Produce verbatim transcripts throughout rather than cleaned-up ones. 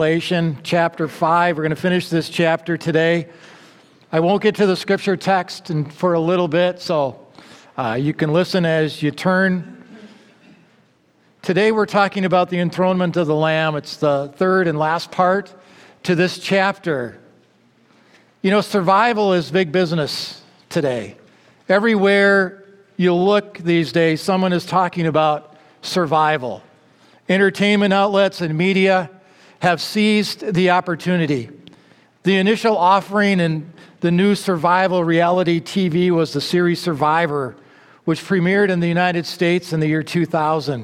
Revelation chapter five. We're going to finish this chapter today. I won't get to the scripture text in, for a little bit, so uh, you can listen as you turn. Today we're talking about the enthronement of the Lamb. It's the third and last part to this chapter. You know, survival is big business today. Everywhere you look these days, someone is talking about survival. Entertainment outlets and media have seized the opportunity. The initial offering in the new survival reality T V was the series Survivor, which premiered in the United States in the year two thousand.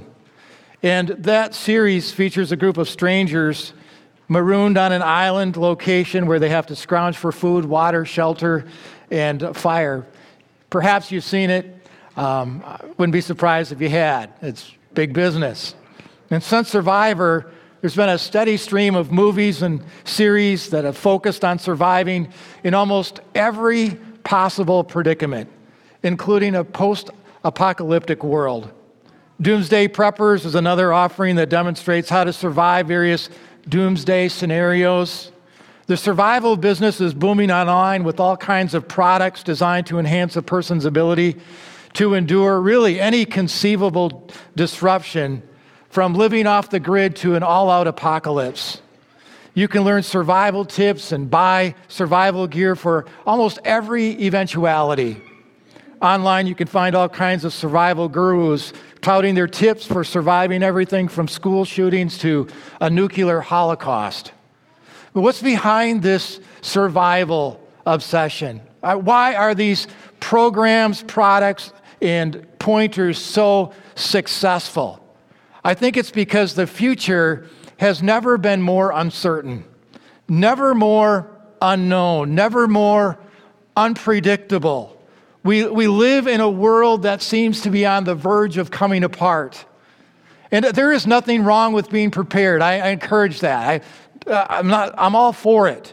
And that series features a group of strangers marooned on an island location where they have to scrounge for food, water, shelter, and fire. Perhaps you've seen it. Um, I wouldn't be surprised if you had. It's big business. And since Survivor, there's been a steady stream of movies and series that have focused on surviving in almost every possible predicament, including a post-apocalyptic world. Doomsday Preppers is another offering that demonstrates how to survive various doomsday scenarios. The survival business is booming online with all kinds of products designed to enhance a person's ability to endure really any conceivable disruption, from living off the grid to an all-out apocalypse. You can learn survival tips and buy survival gear for almost every eventuality. Online, you can find all kinds of survival gurus touting their tips for surviving everything from school shootings to a nuclear holocaust. But what's behind this survival obsession? Why are these programs, products, and pointers so successful? I think it's because the future has never been more uncertain, never more unknown, never more unpredictable. We, we live in a world that seems to be on the verge of coming apart. And there is nothing wrong with being prepared. I, I encourage that. I, uh, I'm not, I'm all for it.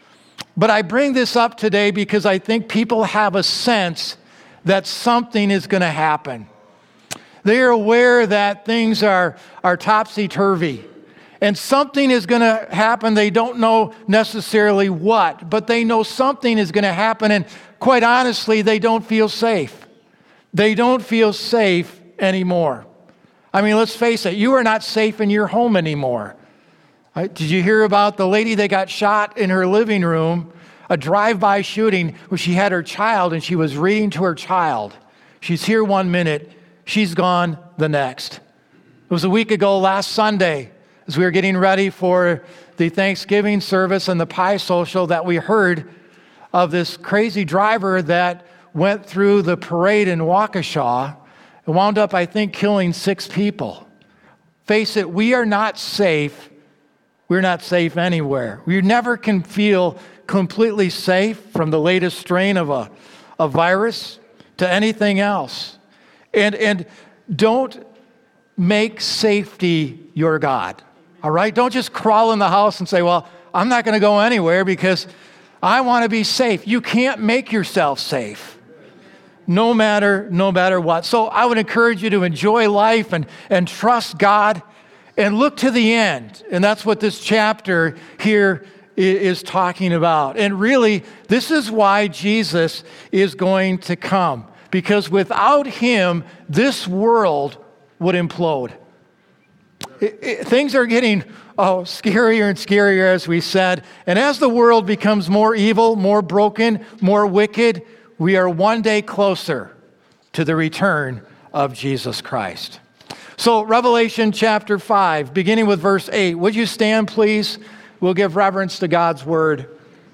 But I bring this up today because I think people have a sense that something is going to happen. They are aware that things are, are topsy-turvy, and something is going to happen. They don't know necessarily what, but they know something is going to happen, and quite honestly, they don't feel safe. They don't feel safe anymore. I mean, let's face it, you are not safe in your home anymore. Right? Did you hear about the lady that got shot in her living room, a drive-by shooting where she had her child and she was reading to her child? She's here one minute, she's gone the next. It was a week ago last Sunday, as we were getting ready for the Thanksgiving service and the pie social, that we heard of this crazy driver that went through the parade in Waukesha and wound up, I think, killing six people. Face it, we are not safe. We're not safe anywhere. We never can feel completely safe from the latest strain of a, a virus to anything else. And, and don't make safety your God, all right? Don't just crawl in the house and say, well, I'm not going to go anywhere because I want to be safe. You can't make yourself safe, no matter, no matter what. So I would encourage you to enjoy life and, and trust God and look to the end. And that's what this chapter here is talking about. And really, this is why Jesus is going to come. Because without him, this world would implode. It, it, things are getting oh, scarier and scarier, as we said. And as the world becomes more evil, more broken, more wicked, we are one day closer to the return of Jesus Christ. So Revelation chapter five, beginning with verse eight. Would you stand, please? We'll give reverence to God's word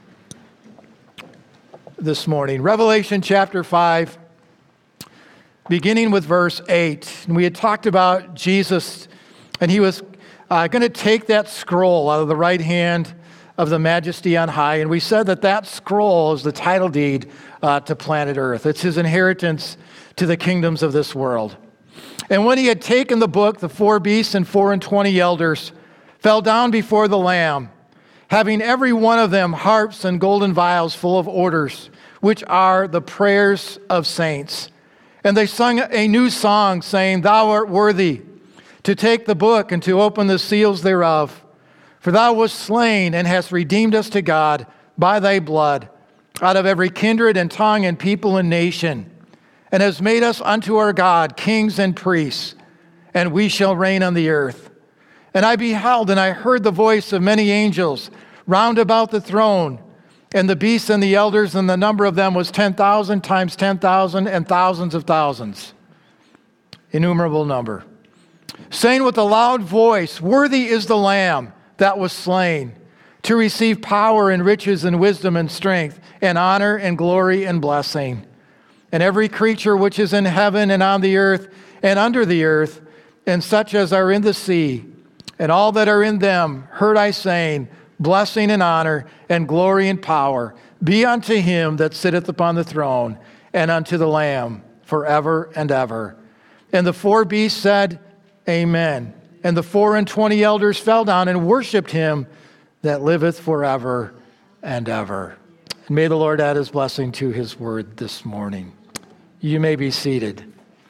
this morning. Revelation chapter five. Beginning with verse eight, and we had talked about Jesus, and he was uh, going to take that scroll out of the right hand of the Majesty on high, and we said that that scroll is the title deed uh, to planet Earth. It's his inheritance to the kingdoms of this world. And when he had taken the book, the four beasts and four and twenty elders fell down before the Lamb, having every one of them harps and golden vials full of odors, which are the prayers of saints. And they sung a new song, saying, Thou art worthy to take the book and to open the seals thereof. For thou wast slain and hast redeemed us to God by thy blood out of every kindred and tongue and people and nation, and hast made us unto our God kings and priests, and we shall reign on the earth. And I beheld, and I heard the voice of many angels round about the throne, and the beasts and the elders, and the number of them was ten thousand times ten thousand and thousands of thousands. Innumerable number. Saying with a loud voice, Worthy is the Lamb that was slain, to receive power and riches and wisdom and strength and honor and glory and blessing. And every creature which is in heaven and on the earth and under the earth, and such as are in the sea, and all that are in them, heard I saying, Blessing and honor and glory and power be unto him that sitteth upon the throne, and unto the Lamb forever and ever. And the four beasts said, Amen. And the four and twenty elders fell down and worshipped him that liveth forever and ever. And may the Lord add his blessing to his word this morning. You may be seated.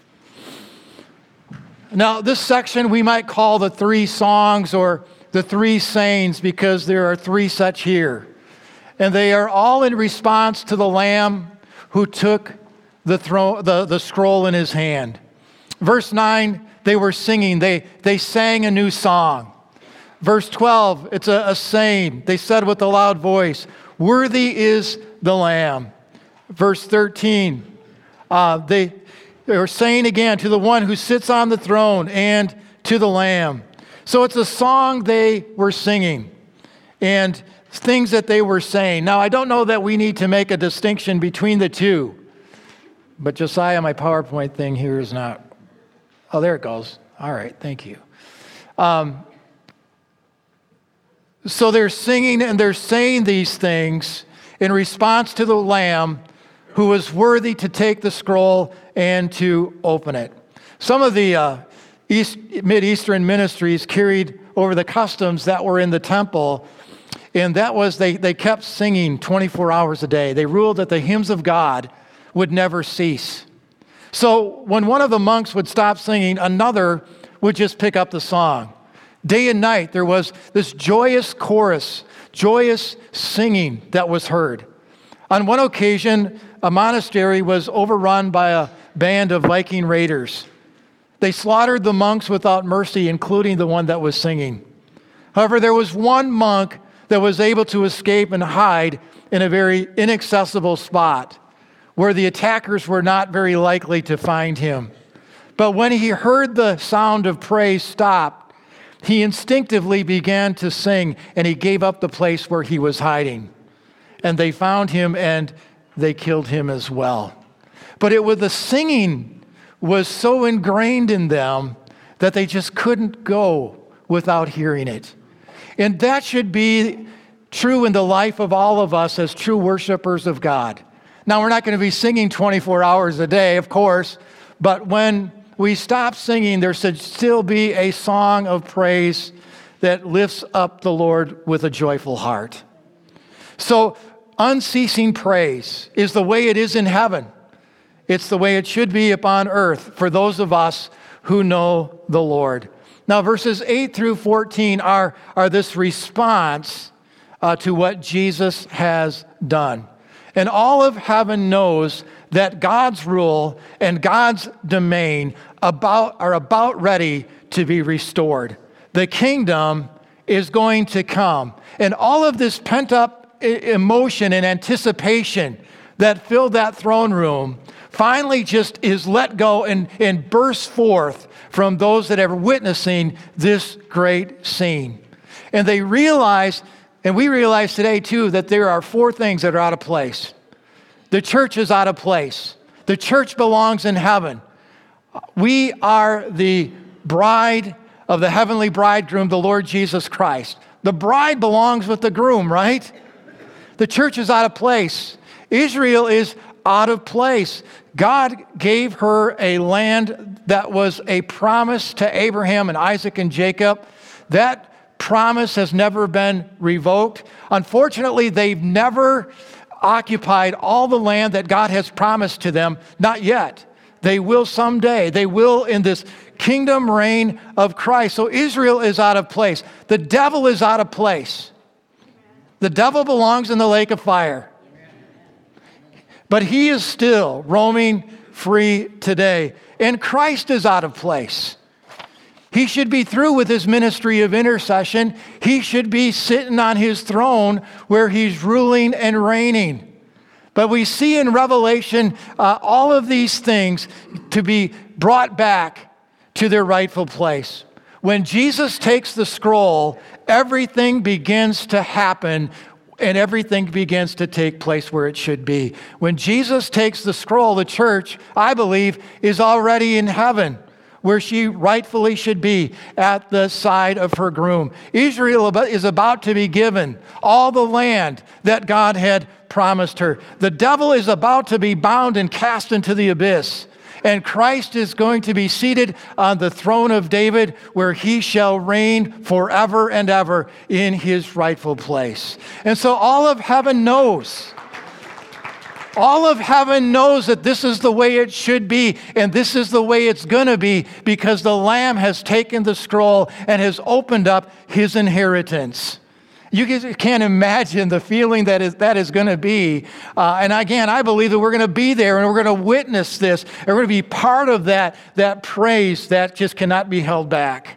Now, this section we might call the three songs or the three sayings, because there are three such here. And they are all in response to the Lamb who took the, throne, the, the scroll in his hand. Verse nine, they were singing. They, they sang a new song. Verse twelve, it's a, a saying. They said with a loud voice, Worthy is the Lamb. Verse thirteen, uh, they, they were saying again, to the one who sits on the throne and to the Lamb. So it's a song they were singing and things that they were saying. Now, I don't know that we need to make a distinction between the two, but Josiah, my PowerPoint thing here is not. Oh, there it goes. All right, thank you. Um, so they're singing and they're saying these things in response to the Lamb who was worthy to take the scroll and to open it. Some of the uh, East, Mid-Eastern ministries carried over the customs that were in the temple, and that was they, they kept singing twenty-four hours a day. They ruled that the hymns of God would never cease. So when one of the monks would stop singing, another would just pick up the song. Day and night, there was this joyous chorus, joyous singing that was heard. On one occasion, a monastery was overrun by a band of Viking raiders. They slaughtered the monks without mercy, including the one that was singing. However, there was one monk that was able to escape and hide in a very inaccessible spot where the attackers were not very likely to find him. But when he heard the sound of praise stop, he instinctively began to sing, and he gave up the place where he was hiding. And they found him, and they killed him as well. But it was the singing was so ingrained in them that they just couldn't go without hearing it. And that should be true in the life of all of us as true worshipers of God. Now, we're not going to be singing twenty-four hours a day, of course, but when we stop singing, there should still be a song of praise that lifts up the Lord with a joyful heart. So, unceasing praise is the way it is in heaven. It's the way it should be upon earth for those of us who know the Lord. Now, verses eight through fourteen are, are this response uh, to what Jesus has done. And all of heaven knows that God's rule and God's domain about, are about ready to be restored. The kingdom is going to come. And all of this pent-up emotion and anticipation that filled that throne room finally just is let go and, and bursts forth from those that are witnessing this great scene. And they realize, and we realize today too, that there are four things that are out of place. The church is out of place. The church belongs in heaven. We are the bride of the heavenly bridegroom, the Lord Jesus Christ. The bride belongs with the groom, right? The church is out of place. Israel is out of place. God gave her a land that was a promise to Abraham and Isaac and Jacob. That promise has never been revoked. Unfortunately, they've never occupied all the land that God has promised to them. Not yet. They will someday. They will in this kingdom reign of Christ. So Israel is out of place. The devil is out of place. The devil belongs in the lake of fire. But he is still roaming free today. And Christ is out of place. He should be through with his ministry of intercession. He should be sitting on his throne where he's ruling and reigning. But we see in Revelation uh, all of these things to be brought back to their rightful place. When Jesus takes the scroll, everything begins to happen and everything begins to take place where it should be. When Jesus takes the scroll, the church, I believe, is already in heaven, where she rightfully should be, at the side of her groom. Israel is about to be given all the land that God had promised her. The devil is about to be bound and cast into the abyss. And Christ is going to be seated on the throne of David, where he shall reign forever and ever in his rightful place. And so all of heaven knows. All of heaven knows that this is the way it should be, and this is the way it's going to be, because the Lamb has taken the scroll and has opened up his inheritance. You can't imagine the feeling that is, that is going to be. Uh, and again, I believe that we're going to be there and we're going to witness this. And we're going to be part of that, that praise that just cannot be held back.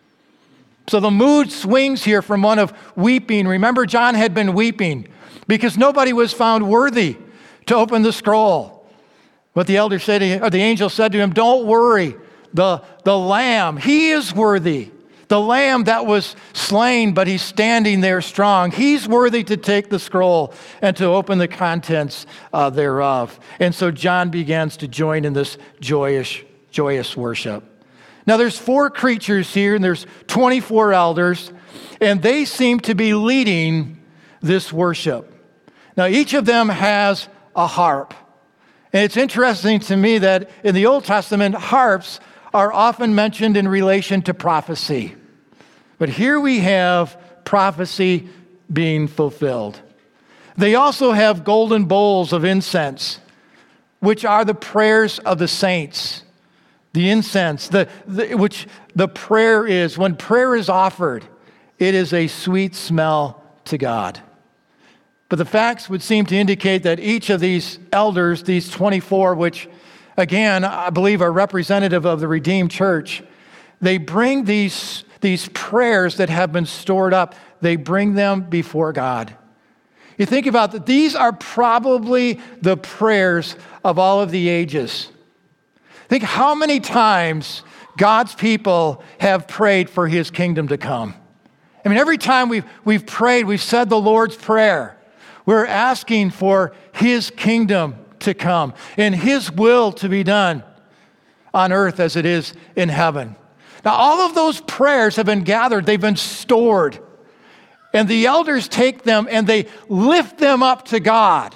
So the mood swings here from one of weeping. Remember, John had been weeping because nobody was found worthy to open the scroll. But the elder said, or the angel said to him, don't worry, the, the Lamb, he is worthy. The Lamb that was slain, but he's standing there strong. He's worthy to take the scroll and to open the contents uh, thereof. And so John begins to join in this joyous, joyous worship. Now there's four creatures here, and there's twenty-four elders, and they seem to be leading this worship. Now each of them has a harp. And it's interesting to me that in the Old Testament, harps are often mentioned in relation to prophecy. But here we have prophecy being fulfilled. They also have golden bowls of incense, which are the prayers of the saints. The incense, the, the, which the prayer is, when prayer is offered, it is a sweet smell to God. But the facts would seem to indicate that each of these elders, these twenty-four, which again, I believe are representative of the redeemed church, they bring these, these prayers that have been stored up, they bring them before God. You think about that, these are probably the prayers of all of the ages. Think how many times God's people have prayed for his kingdom to come. I mean, every time we've, we've prayed, we've said the Lord's Prayer. We're asking for his kingdom to come and his will to be done on earth as it is in heaven. Now, all of those prayers have been gathered. They've been stored. And the elders take them and they lift them up to God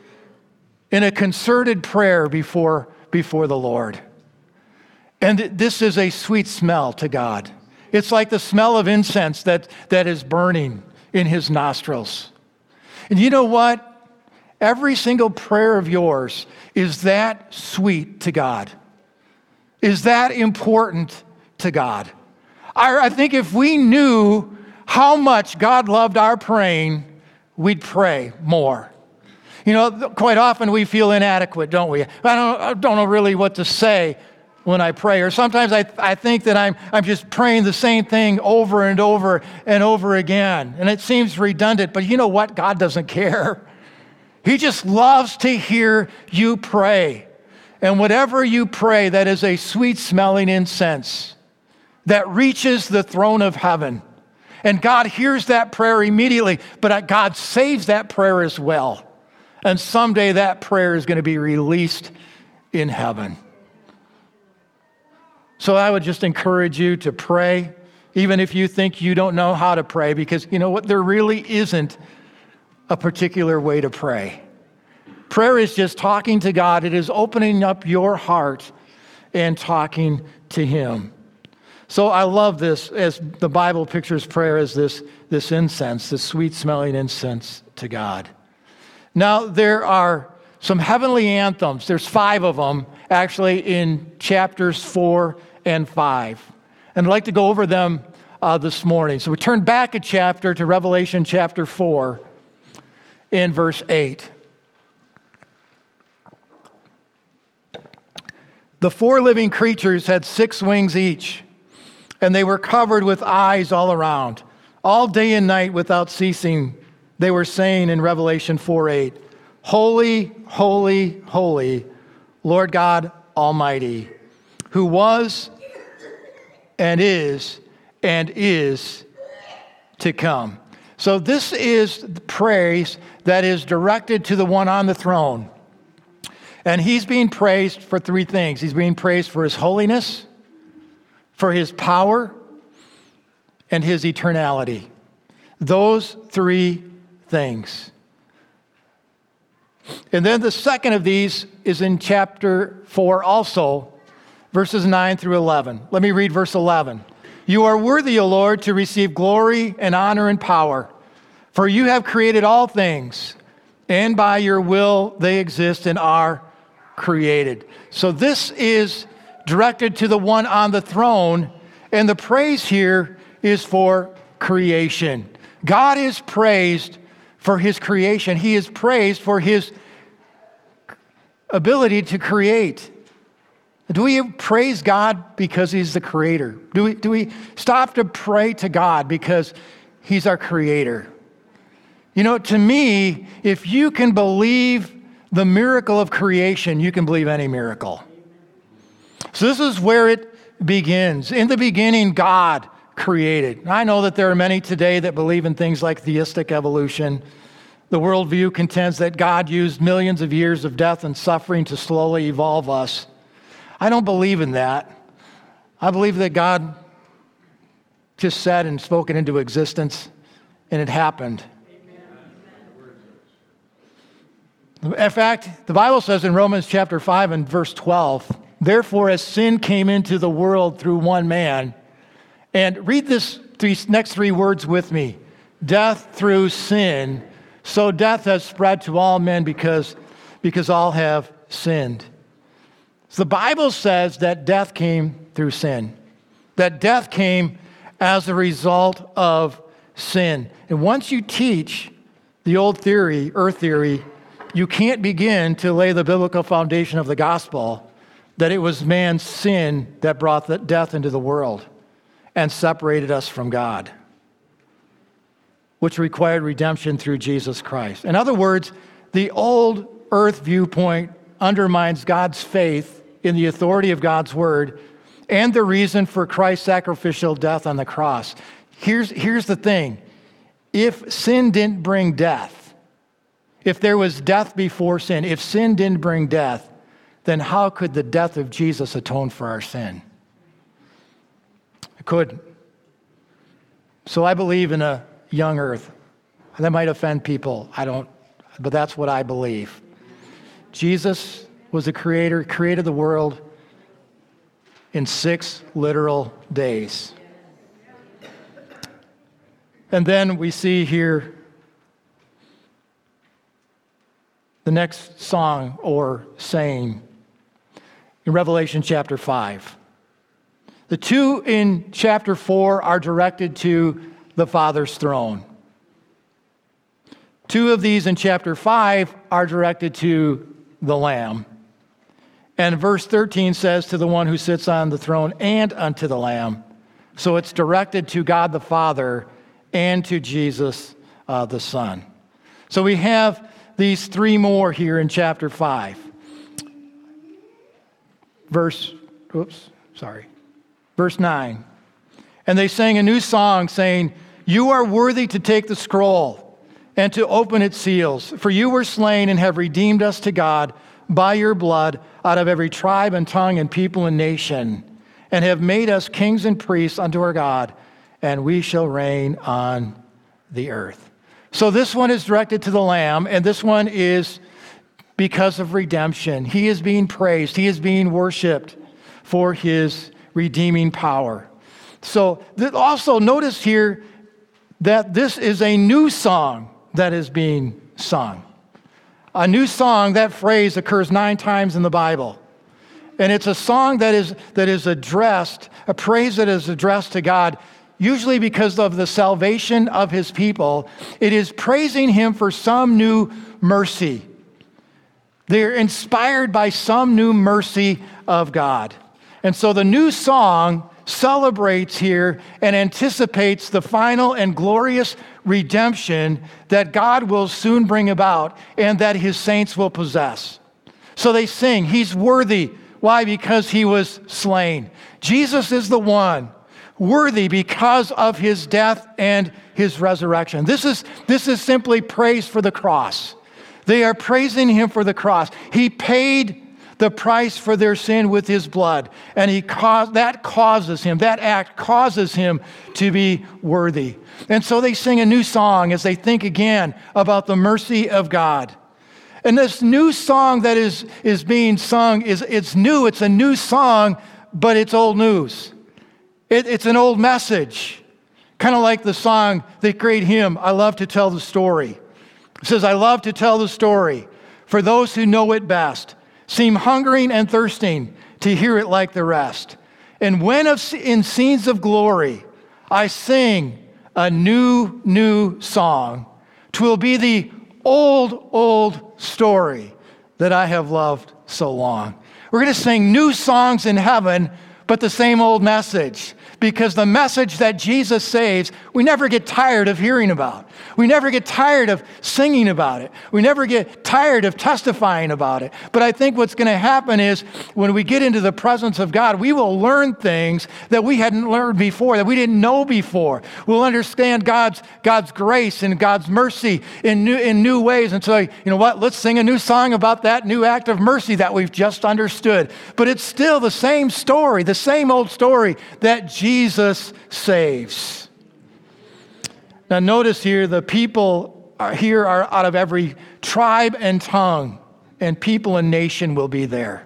in a concerted prayer before, before the Lord. And this is a sweet smell to God. It's like the smell of incense that, that is burning in his nostrils. And you know what? Every single prayer of yours is that sweet to God, is that important to God. I, I think if we knew how much God loved our praying, we'd pray more. You know, quite often we feel inadequate, don't we? I don't, I don't know really what to say when I pray. Or sometimes I, I think that I'm, I'm just praying the same thing over and over and over again. And it seems redundant, but you know what? God doesn't care. He just loves to hear you pray. And whatever you pray, that is a sweet-smelling incense that reaches the throne of heaven. And God hears that prayer immediately, but God saves that prayer as well. And someday that prayer is going to be released in heaven. So I would just encourage you to pray, even if you think you don't know how to pray, because you know what? There really isn't a particular way to pray. Prayer is just talking to God. It is opening up your heart and talking to him. So I love this as the Bible pictures prayer as this, this incense, this sweet-smelling incense to God. Now, there are some heavenly anthems. There's five of them, actually in chapters four and five. And I'd like to go over them uh, this morning. So we turn back a chapter to Revelation chapter four in verse eight. The four living creatures had six wings each, and they were covered with eyes all around. All day and night without ceasing, they were saying in Revelation four eight, Holy, holy, holy, Lord God Almighty, who was and is and is to come. So this is the praise that is directed to the one on the throne. And he's being praised for three things. He's being praised for his holiness, for his power, and his eternality. Those three things. And then the second of these is in chapter four also, verses nine through eleven. Let me read verse eleven. You are worthy, O Lord, to receive glory and honor and power, for you have created all things, and by your will they exist and are created. So this is directed to the one on the throne, and the praise here is for creation. God is praised for his creation. He is praised for his ability to create. Do we praise God because he's the creator? Do we, do we stop to pray to God because he's our creator? You know, to me, if you can believe the miracle of creation, you can believe any miracle. So this is where it begins. In the beginning, God created. I know that there are many today that believe in things like theistic evolution. The worldview contends that God used millions of years of death and suffering to slowly evolve us. I don't believe in that. I believe that God just said and spoke it into existence, and it happened. In fact, the Bible says in Romans chapter five and verse twelve, therefore as sin came into the world through one man, and read this these next three words with me, death through sin, so death has spread to all men because, because all have sinned. So the Bible says that death came through sin, that death came as a result of sin. And once you teach the old theory, earth theory, you can't begin to lay the biblical foundation of the gospel that it was man's sin that brought the death into the world and separated us from God, which required redemption through Jesus Christ. In other words, the old earth viewpoint undermines God's faith in the authority of God's word and the reason for Christ's sacrificial death on the cross. Here's, here's the thing. If sin didn't bring death, if there was death before sin, if sin didn't bring death, then how could the death of Jesus atone for our sin? It couldn't. So I believe in a young earth. That might offend people. I don't, but that's what I believe. Jesus was the creator, created the world in six literal days. And then we see here the next song or saying in Revelation chapter five. The two in chapter four are directed to the Father's throne. Two of these in chapter five are directed to the Lamb. And verse thirteen says, to the one who sits on the throne and unto the Lamb. So it's directed to God the Father and to Jesus uh, the Son. So we have these three more here in chapter five. Verse, oops, sorry. Verse nine. And they sang a new song saying, you are worthy to take the scroll and to open its seals. For you were slain and have redeemed us to God by your blood out of every tribe and tongue and people and nation, and have made us kings and priests unto our God, and we shall reign on the earth. So this one is directed to the Lamb, and this one is because of redemption. He is being praised. He is being worshiped for his redeeming power. So also notice here that this is a new song that is being sung. A new song, that phrase occurs nine times in the Bible. And it's a song that is, that is addressed, a praise that is addressed to God, usually because of the salvation of his people. It is praising him for some new mercy. They're inspired by some new mercy of God. And so the new song celebrates here and anticipates the final and glorious redemption that God will soon bring about and that his saints will possess. So they sing, he's worthy. Why? Because he was slain. Jesus is the one worthy because of his death and his resurrection. This is, this is simply praise for the cross. They are praising him for the cross. He paid the price for their sin with his blood, and he caused, that causes him, that act causes him to be worthy. And so they sing a new song as they think again about the mercy of God. And this new song that is, is being sung, is it's new, it's a new song, but it's old news. It, it's an old message, kind of like the song, the great hymn, I Love to Tell the Story. It says, I love to tell the story, for those who know it best seem hungering and thirsting to hear it like the rest. And when of, in scenes of glory, I sing a new, new song, 'twill be the old, old story that I have loved so long. We're going to sing new songs in heaven, but the same old message. Because the message that Jesus saves, we never get tired of hearing about. We never get tired of singing about it. We never get tired of testifying about it. But I think what's going to happen is when we get into the presence of God, we will learn things that we hadn't learned before, that we didn't know before. We'll understand God's, God's grace and God's mercy in new, in new ways. And so, you know what? Let's sing a new song about that new act of mercy that we've just understood. But it's still the same story, the same old story that Jesus saves. Now notice here, the people are, here are out of every tribe and tongue, and people and nation will be there.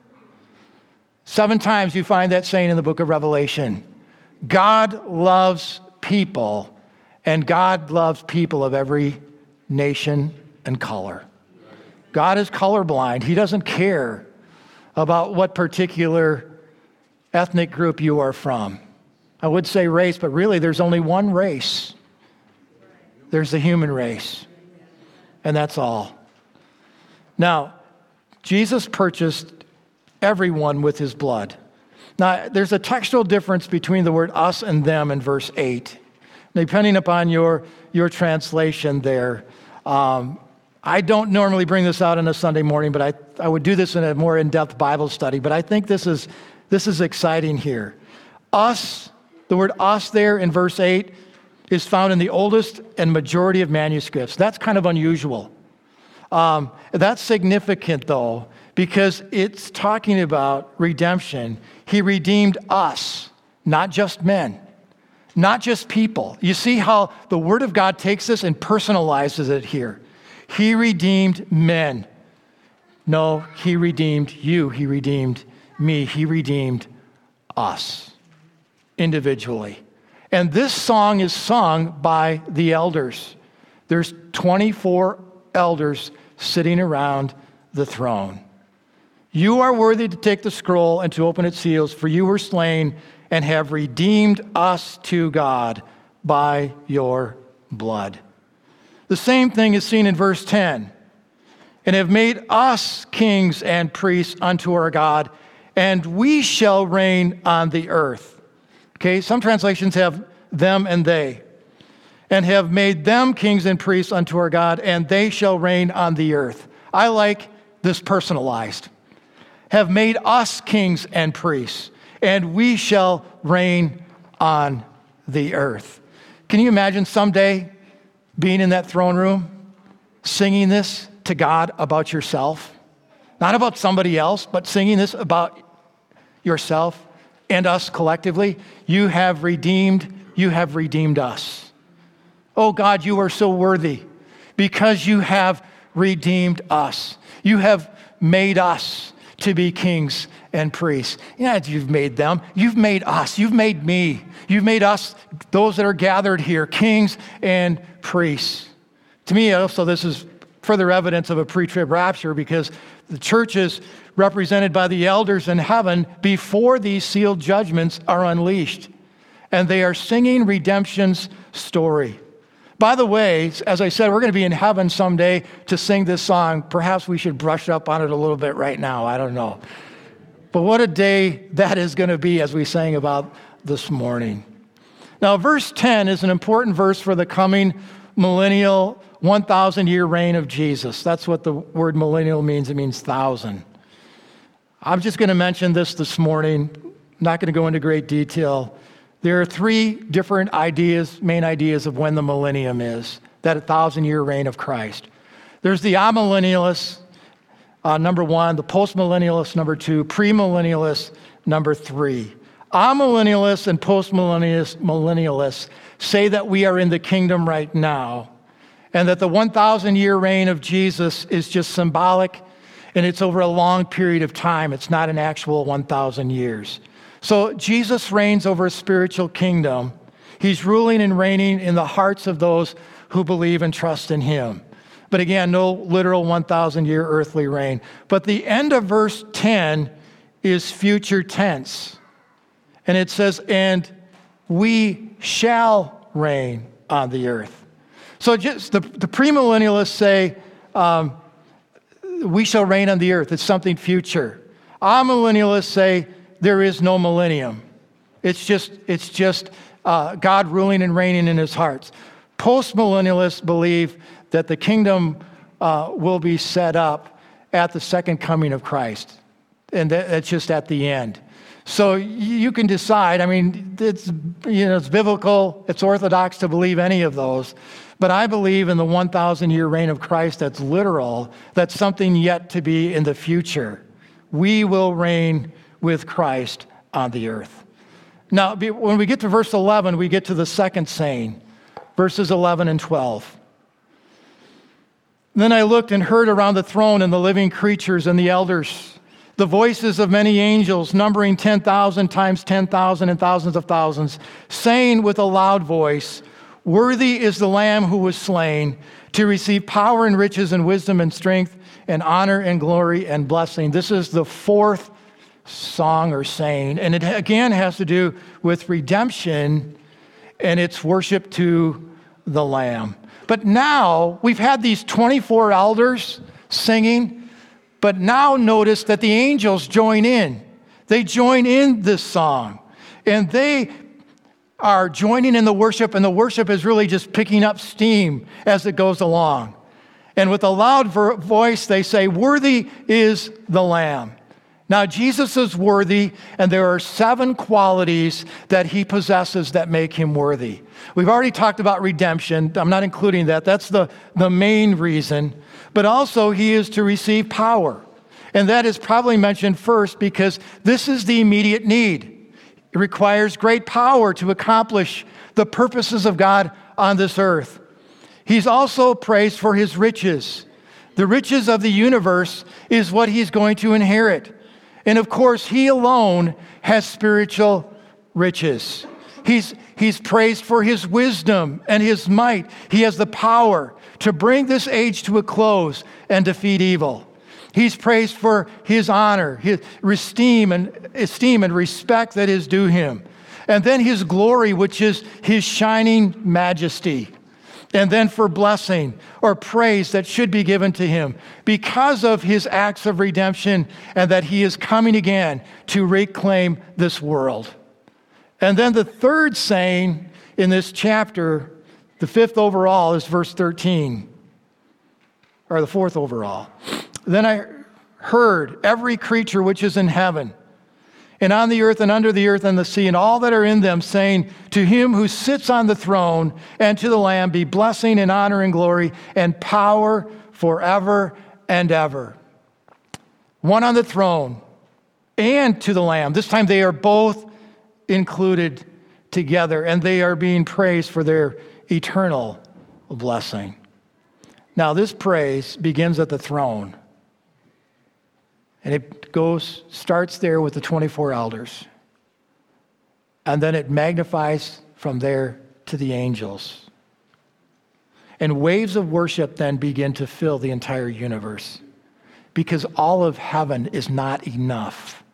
Seven times you find that saying in the book of Revelation. God loves people, and God loves people of every nation and color. God is colorblind. He doesn't care about what particular ethnic group you are from. I would say race, but really there's only one race. There's the human race, and that's all. Now, Jesus purchased everyone with his blood. Now, there's a textual difference between the word us and them in verse eight. Depending upon your, your translation there, um, I don't normally bring this out on a Sunday morning, but I, I would do this in a more in-depth Bible study, but I think this is, this is exciting here. Us, the word us there in verse eight, is found in the oldest and majority of manuscripts. That's kind of unusual. Um, that's significant, though, because it's talking about redemption. He redeemed us, not just men, not just people. You see how the Word of God takes this and personalizes it here. He redeemed men. No, he redeemed you. He redeemed me. He redeemed us individually. And this song is sung by the elders. There's twenty-four elders sitting around the throne. You are worthy to take the scroll and to open its seals, for you were slain and have redeemed us to God by your blood. The same thing is seen in verse ten. And have made us kings and priests unto our God, and we shall reign on the earth. Okay, some translations have them and they. And have made them kings and priests unto our God, and they shall reign on the earth. I like this personalized. Have made us kings and priests, and we shall reign on the earth. Can you imagine someday being in that throne room, singing this to God about yourself? Not about somebody else, but singing this about yourself and us collectively. You have redeemed, you have redeemed us. Oh God, you are so worthy because you have redeemed us. You have made us to be kings and priests. Yeah, you've made them. You've made us. You've made me. You've made us, those that are gathered here, kings and priests. To me, also, this is further evidence of a pre-trib rapture because the church is represented by the elders in heaven before these sealed judgments are unleashed. And they are singing redemption's story. By the way, as I said, we're going to be in heaven someday to sing this song. Perhaps we should brush up on it a little bit right now. I don't know. But what a day that is going to be as we sang about this morning. Now, verse ten is an important verse for the coming millennial one thousand year reign of Jesus. That's what the word millennial means. It means thousand. I'm just going to mention this this morning. I'm not going to go into great detail. There are three different ideas, main ideas of when the millennium is, that thousand year reign of Christ. There's the amillennialists, uh, number one, the postmillennialists, number two, premillennialists, number three. Amillennialists and postmillennialists millennialists say that we are in the kingdom right now and that the one thousand year reign of Jesus is just symbolic and it's over a long period of time. It's not an actual one thousand years. So Jesus reigns over a spiritual kingdom. He's ruling and reigning in the hearts of those who believe and trust in him. But again, no literal one thousand year earthly reign. But the end of verse ten is future tense. And it says, and we shall reign on the earth. So just the, the premillennialists say, um, we shall reign on the earth. It's something future. Amillennialists say, there is no millennium. It's just, it's just uh, God ruling and reigning in his hearts. Postmillennialists believe that the kingdom uh, will be set up at the second coming of Christ. And that, that's just at the end. So you can decide. I mean, it's, you know, it's biblical, it's orthodox to believe any of those. But I believe in the one thousand year reign of Christ that's literal, that's something yet to be in the future. We will reign with Christ on the earth. Now, when we get to verse eleven, we get to the second saying, verses eleven and twelve. Then I looked and heard around the throne and the living creatures and the elders, the voices of many angels, numbering ten thousand times ten thousand and thousands of thousands, saying with a loud voice, worthy is the Lamb who was slain to receive power and riches and wisdom and strength and honor and glory and blessing. This is the fourth song or saying, and it again has to do with redemption and its worship to the Lamb. But now we've had these twenty-four elders singing, but now notice that the angels join in. They join in this song, and they are joining in the worship, and the worship is really just picking up steam as it goes along. And with a loud vo- voice, they say, worthy is the Lamb. Now, Jesus is worthy, and there are seven qualities that he possesses that make him worthy. We've already talked about redemption. I'm not including that. That's the, the main reason. But also, he is to receive power. And that is probably mentioned first because this is the immediate need. It requires great power to accomplish the purposes of God on this earth. He's also praised for his riches. The riches of the universe is what he's going to inherit. And of course, he alone has spiritual riches. He's, he's praised for his wisdom and his might. He has the power to bring this age to a close and defeat evil. He's praised for his honor, his esteem and, esteem and respect that is due him. And then his glory, which is his shining majesty. And then for blessing or praise that should be given to him because of his acts of redemption and that he is coming again to reclaim this world. And then the third saying in this chapter, the fifth overall, is verse thirteen, or the fourth overall. Then I heard every creature which is in heaven and on the earth and under the earth and the sea and all that are in them, saying, to him who sits on the throne and to the Lamb be blessing and honor and glory and power forever and ever. One on the throne and to the Lamb. This time they are both included together, and they are being praised for their eternal blessing. Now, this praise begins at the throne. And it goes, starts there with the twenty-four elders. And then it magnifies from there to the angels. And waves of worship then begin to fill the entire universe because all of heaven is not enough.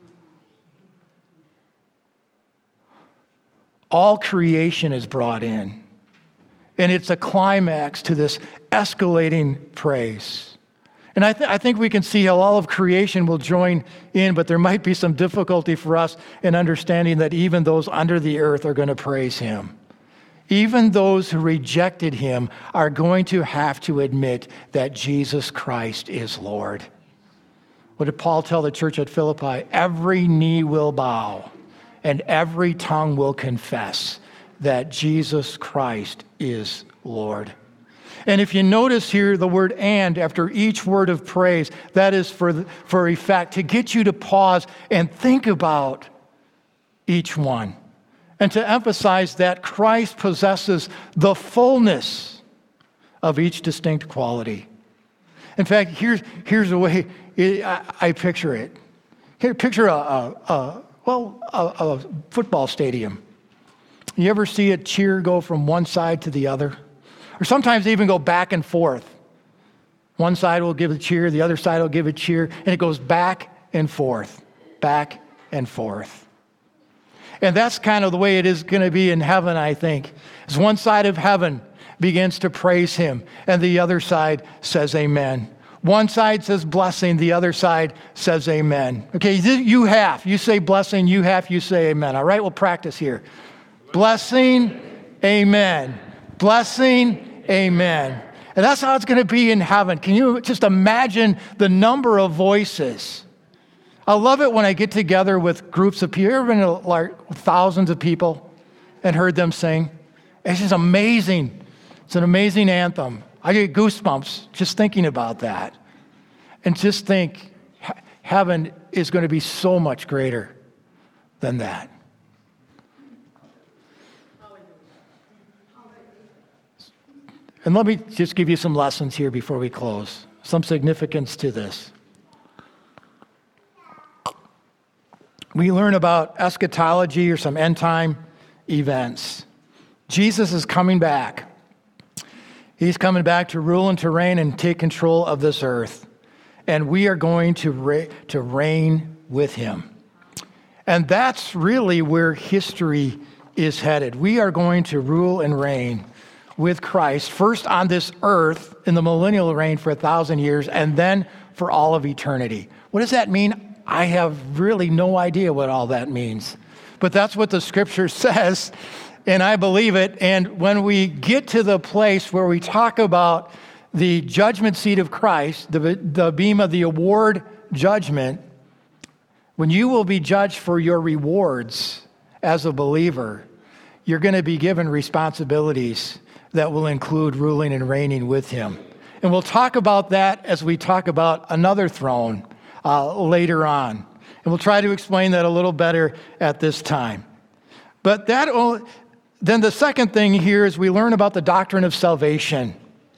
All creation is brought in, and it's a climax to this escalating praise. And I, th- I think we can see how all of creation will join in, but there might be some difficulty for us in understanding that even those under the earth are going to praise him. Even those who rejected him are going to have to admit that Jesus Christ is Lord. What did Paul tell the church at Philippi? Every knee will bow and every tongue will confess that Jesus Christ is Lord. And if you notice here the word "and" after each word of praise, that is for, the, for effect, to get you to pause and think about each one. And to emphasize that Christ possesses the fullness of each distinct quality. In fact, here's, here's the way it, I, I picture it. Here, picture a, a, a well, a, a football stadium. You ever see a cheer go from one side to the other? Or sometimes they even go back and forth. One side will give a cheer, the other side will give a cheer, and it goes back and forth, back and forth. And that's kind of the way it is going to be in heaven, I think. As one side of heaven begins to praise him, and the other side says amen. One side says blessing, the other side says amen. Okay, you half, you say blessing, you half, you say amen. All right, we'll practice here. Blessing, amen. Blessing, amen. And that's how it's going to be in heaven. Can you just imagine the number of voices? I love it when I get together with groups of people. You ever been to like thousands of people and heard them sing? It's just amazing. It's an amazing anthem. I get goosebumps just thinking about that. And just think, heaven is going to be so much greater than that. And let me just give you some lessons here before we close. Some significance to this. We learn about eschatology or some end time events. Jesus is coming back. He's coming back to rule and to reign and take control of this earth. And we are going to, re- to reign with him. And that's really where history is headed. We are going to rule and reign with Christ, first on this earth in the millennial reign for a thousand years, and then for all of eternity. What does that mean? I have really no idea what all that means. But that's what the scripture says, and I believe it. And when we get to the place where we talk about the judgment seat of Christ, the, the beam of the award judgment, when you will be judged for your rewards as a believer, you're going to be given responsibilities that will include ruling and reigning with him. And we'll talk about that as we talk about another throne uh, later on. And we'll try to explain that a little better at this time. But that, then the second thing here is we learn about the doctrine of salvation.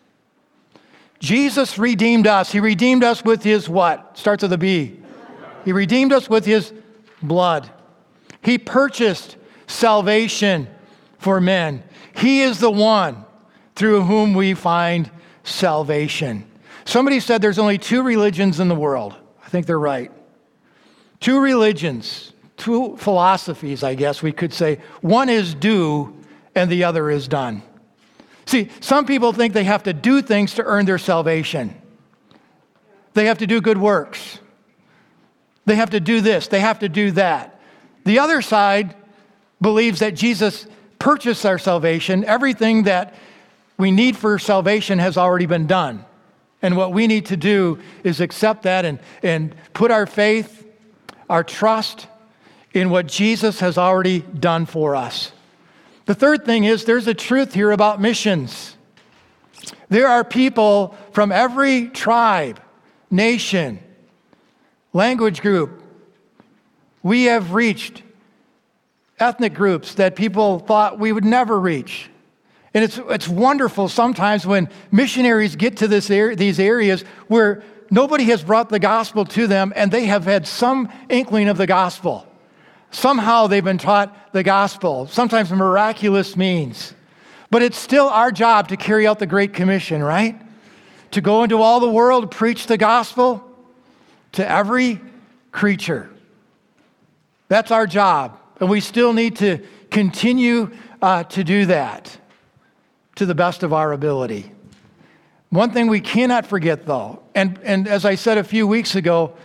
Jesus redeemed us. He redeemed us with his what? Starts with a B. He redeemed us with his blood. He purchased salvation for men. He is the one through whom we find salvation. Somebody said there's only two religions in the world. I think they're right. Two religions, two philosophies, I guess we could say. One is do and the other is done. See, some people think they have to do things to earn their salvation. They have to do good works. They have to do this. They have to do that. The other side believes that Jesus purchased our salvation. Everything that we need for salvation has already been done. And what we need to do is accept that and, and put our faith, our trust in what Jesus has already done for us. The third thing is there's a truth here about missions. There are people from every tribe, nation, language group. We have reached ethnic groups that people thought we would never reach. And it's it's wonderful sometimes when missionaries get to this area, these areas where nobody has brought the gospel to them and they have had some inkling of the gospel. Somehow they've been taught the gospel, sometimes miraculous means. But it's still our job to carry out the Great Commission, right? To go into all the world, preach the gospel to every creature. That's our job. And we still need to continue uh, to do that to the best of our ability. One thing we cannot forget, though, and, and as I said a few weeks ago,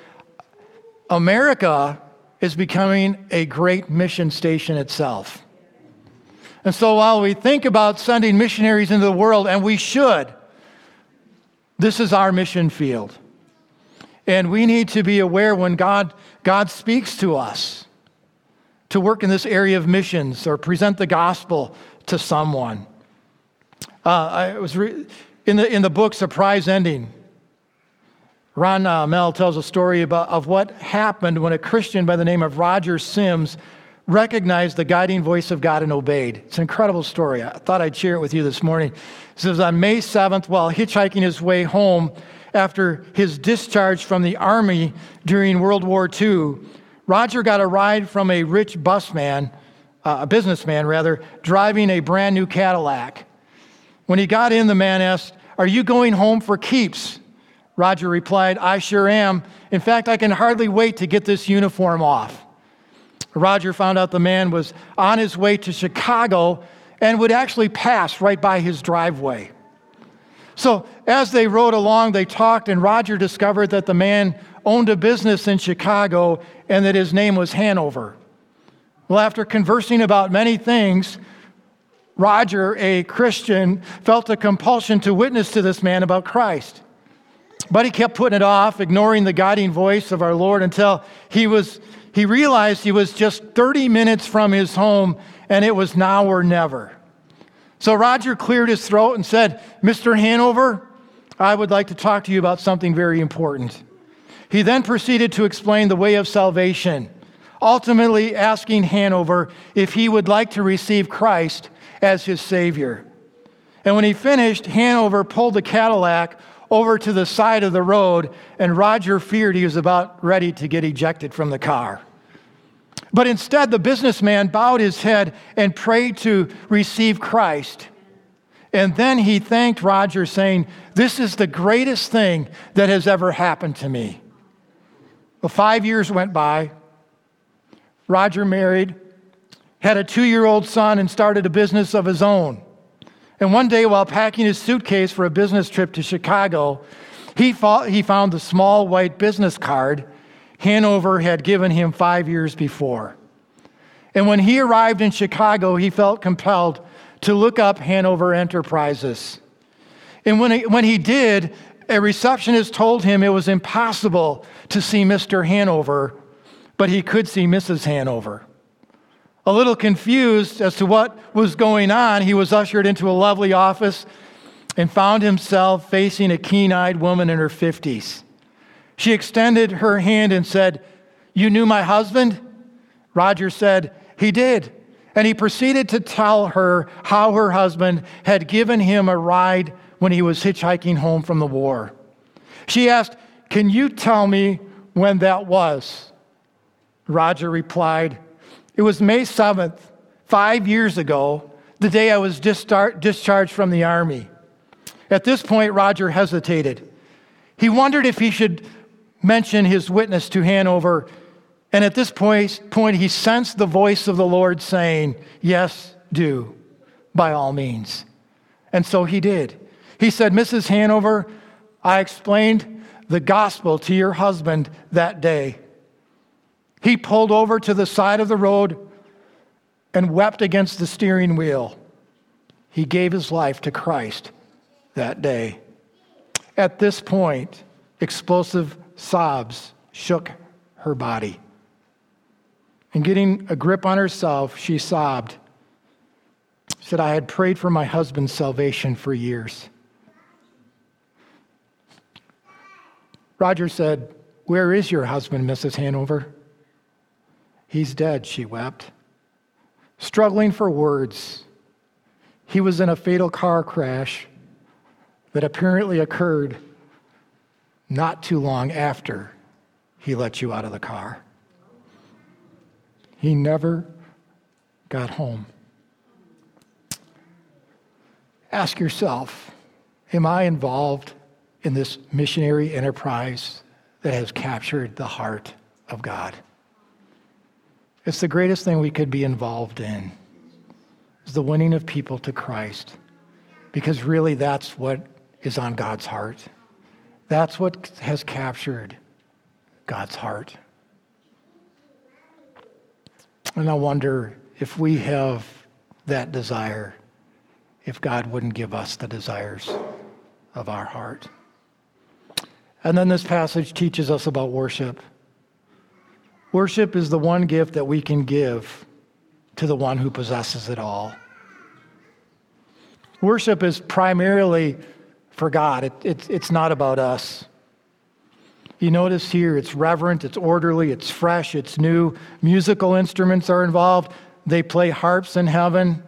America is becoming a great mission station itself. And so while we think about sending missionaries into the world, and we should, this is our mission field. And we need to be aware when God, God speaks to us to work in this area of missions or present the gospel to someone. Uh, I was re- in the in the book Surprise Ending. Ron uh, Mell tells a story about of what happened when a Christian by the name of Roger Sims recognized the guiding voice of God and obeyed. It's an incredible story. I thought I'd share it with you this morning. It says on May seventh, while hitchhiking his way home after his discharge from the Army during World War Two, Roger got a ride from a rich busman, uh, a businessman rather, driving a brand new Cadillac. When he got in, the man asked, "Are you going home for keeps?" Roger replied, "I sure am. In fact, I can hardly wait to get this uniform off." Roger found out the man was on his way to Chicago and would actually pass right by his driveway. So as they rode along, they talked, and Roger discovered that the man owned a business in Chicago and that his name was Hanover. Well, after conversing about many things, Roger, a Christian, felt a compulsion to witness to this man about Christ. But he kept putting it off, ignoring the guiding voice of our Lord until he was he realized he was just thirty minutes from his home, and it was now or never. So Roger cleared his throat and said, "Mister Hanover, I would like to talk to you about something very important." He then proceeded to explain the way of salvation, ultimately asking Hanover if he would like to receive Christ as his Savior. And when he finished, Hanover pulled the Cadillac over to the side of the road, and Roger feared he was about ready to get ejected from the car. But instead, the businessman bowed his head and prayed to receive Christ. And then he thanked Roger, saying, "This is the greatest thing that has ever happened to me." Well, five years went by. Roger married, had a two-year-old son, and started a business of his own. And one day, while packing his suitcase for a business trip to Chicago, he, fought, he found the small white business card Hanover had given him five years before. And when he arrived in Chicago, he felt compelled to look up Hanover Enterprises. And when he, when he did, a receptionist told him it was impossible to see Mister Hanover, but he could see Missus Hanover. A little confused as to what was going on, he was ushered into a lovely office and found himself facing a keen-eyed woman in her fifties. She extended her hand and said, "You knew my husband?" Roger said, "He did." And he proceeded to tell her how her husband had given him a ride when he was hitchhiking home from the war. She asked, "Can you tell me when that was?" Roger replied, "It was May seventh, five years ago, the day I was distar- discharged from the Army." At this point, Roger hesitated. He wondered if he should mention his witness to Hanover, and at this point, point he sensed the voice of the Lord saying, "Yes, do, by all means." And so he did. He said, "Missus Hanover, I explained the gospel to your husband that day. He pulled over to the side of the road and wept against the steering wheel. He gave his life to Christ that day." At this point, explosive sobs shook her body. And getting a grip on herself, she sobbed. She said, "I had prayed for my husband's salvation for years." Roger said, "Where is your husband, Missus Hanover?" "He's dead," she wept. Struggling for words, he was in a fatal car crash that apparently occurred not too long after he let you out of the car. He never got home. Ask yourself, am I involved in this missionary enterprise that has captured the heart of God? It's the greatest thing we could be involved in, is the winning of people to Christ, because really that's what is on God's heart. That's what has captured God's heart. And I wonder if we have that desire, if God wouldn't give us the desires of our heart. And then this passage teaches us about worship. Worship is the one gift that we can give to the one who possesses it all. Worship is primarily for God. It, it, it's not about us. You notice here it's reverent, it's orderly, it's fresh, it's new. Musical instruments are involved. They play harps in heaven.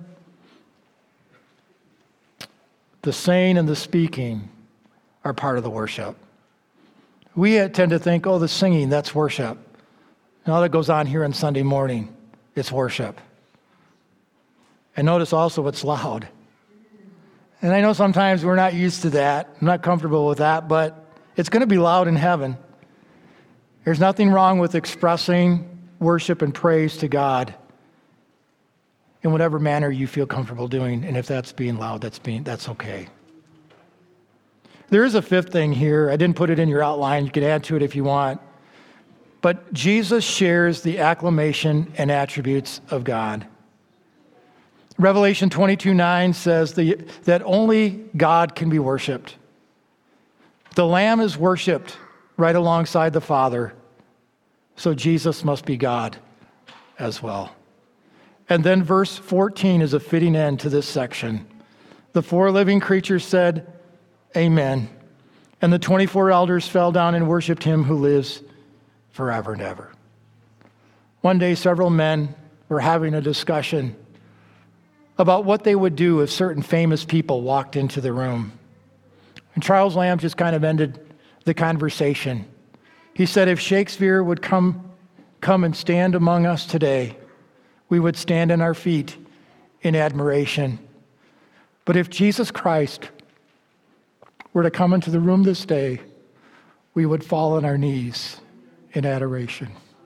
The saying and the speaking are part of the worship. We tend to think, oh, the singing, that's worship. And all that goes on here on Sunday morning, it's worship. And notice also it's loud. And I know sometimes we're not used to that. I'm not comfortable with that, but it's going to be loud in heaven. There's nothing wrong with expressing worship and praise to God in whatever manner you feel comfortable doing. And if that's being loud, that's being that's okay. There is a fifth thing here. I didn't put it in your outline. You can add to it if you want. But Jesus shares the acclamation and attributes of God. Revelation twenty-two nine says the, that only God can be worshiped. The Lamb is worshiped right alongside the Father, so Jesus must be God as well. And then verse fourteen is a fitting end to this section. The four living creatures said, Amen. And the twenty-four elders fell down and worshiped him who lives forever and ever. One day, several men were having a discussion about what they would do if certain famous people walked into the room. And Charles Lamb just kind of ended the conversation. He said, if Shakespeare would come, come and stand among us today, we would stand on our feet in admiration. But if Jesus Christ were to come into the room this day, we would fall on our knees in adoration.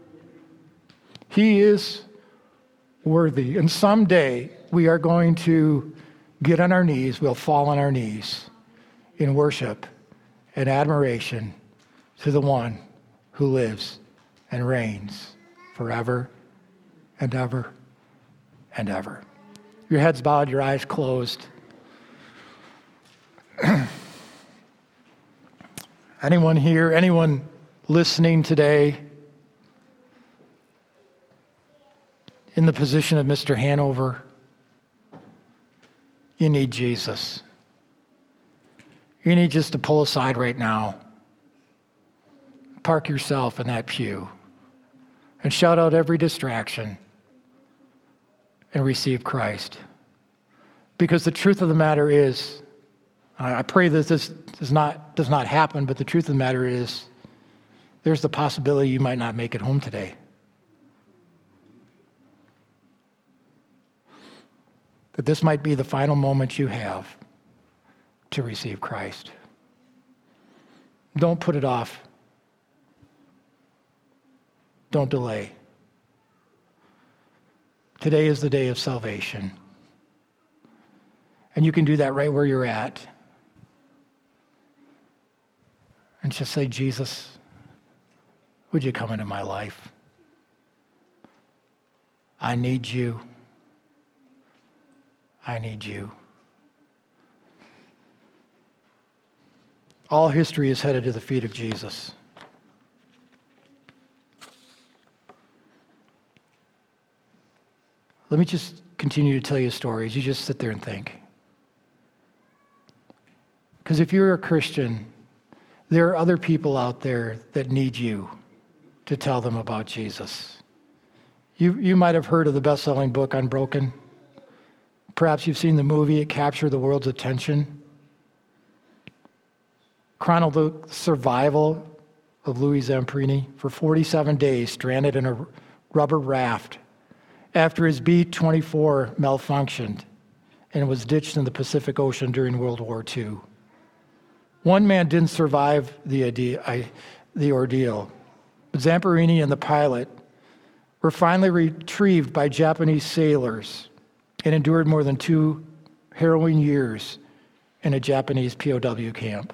He is worthy. And someday we are going to get on our knees, we'll fall on our knees in worship and admiration to the one who lives and reigns forever and ever and ever. Your heads bowed, your eyes closed. Anyone here, anyone listening today in the position of Mister Hanover, you need Jesus. You need just to pull aside right now. Park yourself in that pew and shout out every distraction and receive Christ. Because the truth of the matter is, I pray that this does not, does not happen, but the truth of the matter is, there's the possibility you might not make it home today. That this might be the final moment you have to receive Christ. Don't put it off. Don't delay. Today is the day of salvation. And you can do that right where you're at. And just say, Jesus, would you come into my life? I need you. I need you. All history is headed to the feet of Jesus. Let me just continue to tell you stories. You just sit there and think. Because if you're a Christian, there are other people out there that need you to tell them about Jesus. You, you might have heard of the best-selling book, Unbroken. Perhaps you've seen the movie. It captured the world's attention. Chronicled the survival of Louis Zamperini for forty-seven days, stranded in a rubber raft after his B twenty-four malfunctioned and was ditched in the Pacific Ocean during World War Two. One man didn't survive the, ide- the ordeal, but Zamperini and the pilot were finally retrieved by Japanese sailors and endured more than two harrowing years in a Japanese P O W camp.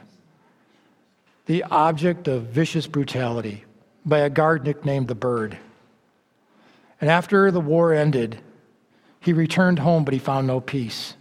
The object of vicious brutality by a guard nicknamed the Bird. And after the war ended, he returned home, but he found no peace.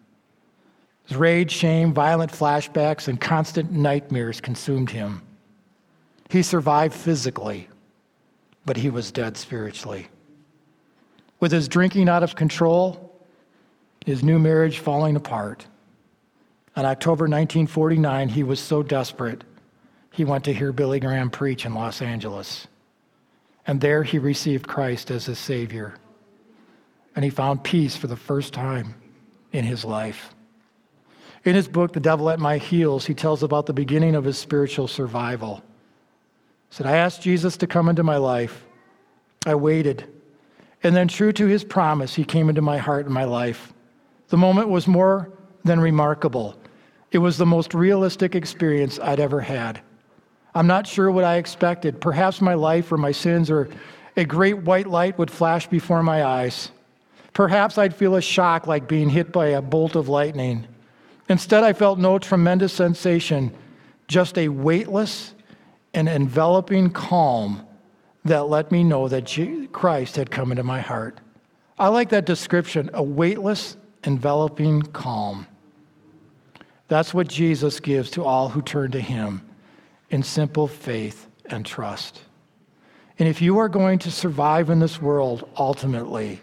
His rage, shame, violent flashbacks, and constant nightmares consumed him. He survived physically, but he was dead spiritually. With his drinking out of control, his new marriage falling apart. On October nineteen forty-nine, he was so desperate, he went to hear Billy Graham preach in Los Angeles. And there he received Christ as his Savior. And he found peace for the first time in his life. In his book, The Devil at My Heels, he tells about the beginning of his spiritual survival. He said, I asked Jesus to come into my life. I waited. And then, true to his promise, he came into my heart and my life. The moment was more than remarkable. It was the most realistic experience I'd ever had. I'm not sure what I expected. Perhaps my life or my sins or a great white light would flash before my eyes. Perhaps I'd feel a shock like being hit by a bolt of lightning. Instead, I felt no tremendous sensation, just a weightless and enveloping calm that let me know that Christ had come into my heart. I like that description, a weightless, enveloping calm. That's what Jesus gives to all who turn to him in simple faith and trust. And if you are going to survive in this world, ultimately,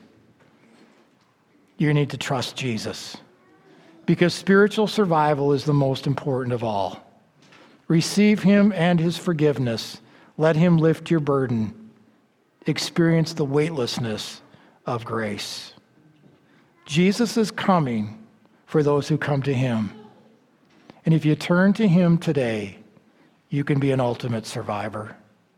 you need to trust Jesus. Because spiritual survival is the most important of all. Receive him and his forgiveness. Let him lift your burden. Experience the weightlessness of grace. Jesus is coming for those who come to him. And if you turn to him today, you can be an ultimate survivor.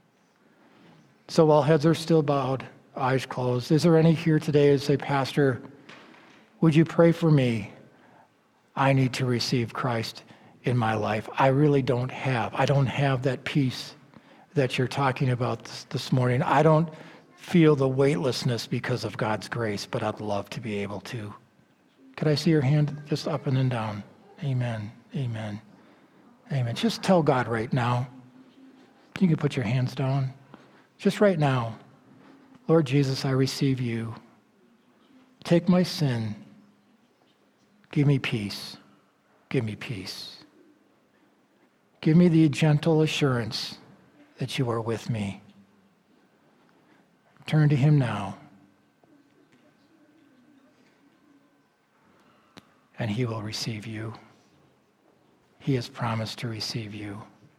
So while heads are still bowed, eyes closed, is there any here today who say, Pastor, would you pray for me? I need to receive Christ in my life. I really don't have. I don't have that peace that you're talking about this, this morning. I don't feel the weightlessness because of God's grace, but I'd love to be able to. Could I see your hand just up and then down? Amen. Amen. Amen. Just tell God right now. You can put your hands down. Just right now. Lord Jesus, I receive you. Take my sin. Give me peace. Give me peace. Give me the gentle assurance that you are with me. Turn to him now. And he will receive you. He has promised to receive you.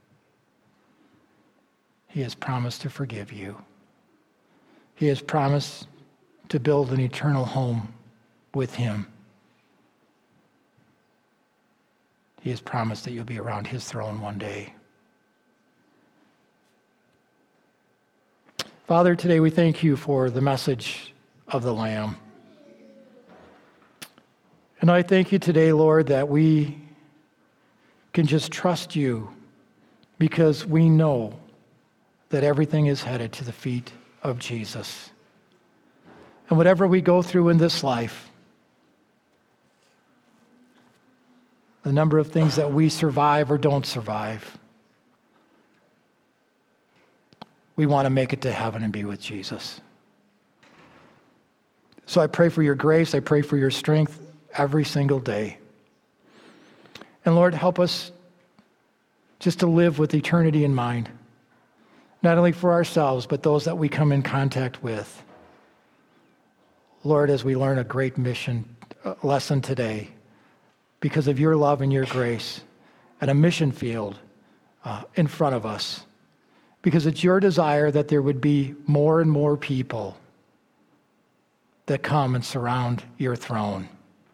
He has promised to forgive you. He has promised to build an eternal home with him. He has promised that you'll be around his throne one day. Father, today we thank you for the message of the Lamb. And I thank you today, Lord, that we can just trust you because we know that everything is headed to the feet of Jesus. And whatever we go through in this life, the number of things that we survive or don't survive, we want to make it to heaven and be with Jesus. So I pray for your grace. I pray for your strength every single day. And Lord, help us just to live with eternity in mind, not only for ourselves, but those that we come in contact with. Lord, as we learn a great mission uh, lesson today, because of your love and your grace, at a mission field uh, in front of us, because it's your desire that there would be more and more people that come and surround your throne.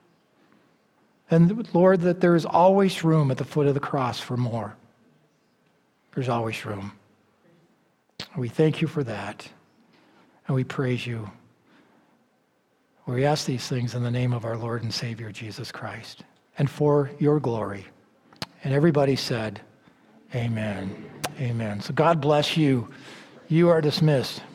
And Lord, that there is always room at the foot of the cross for more. There's always room. We thank you for that. And we praise you We ask these things in the name of our Lord and Savior, Jesus Christ, and for your glory. And everybody said, amen. Amen. So God bless you. You are dismissed.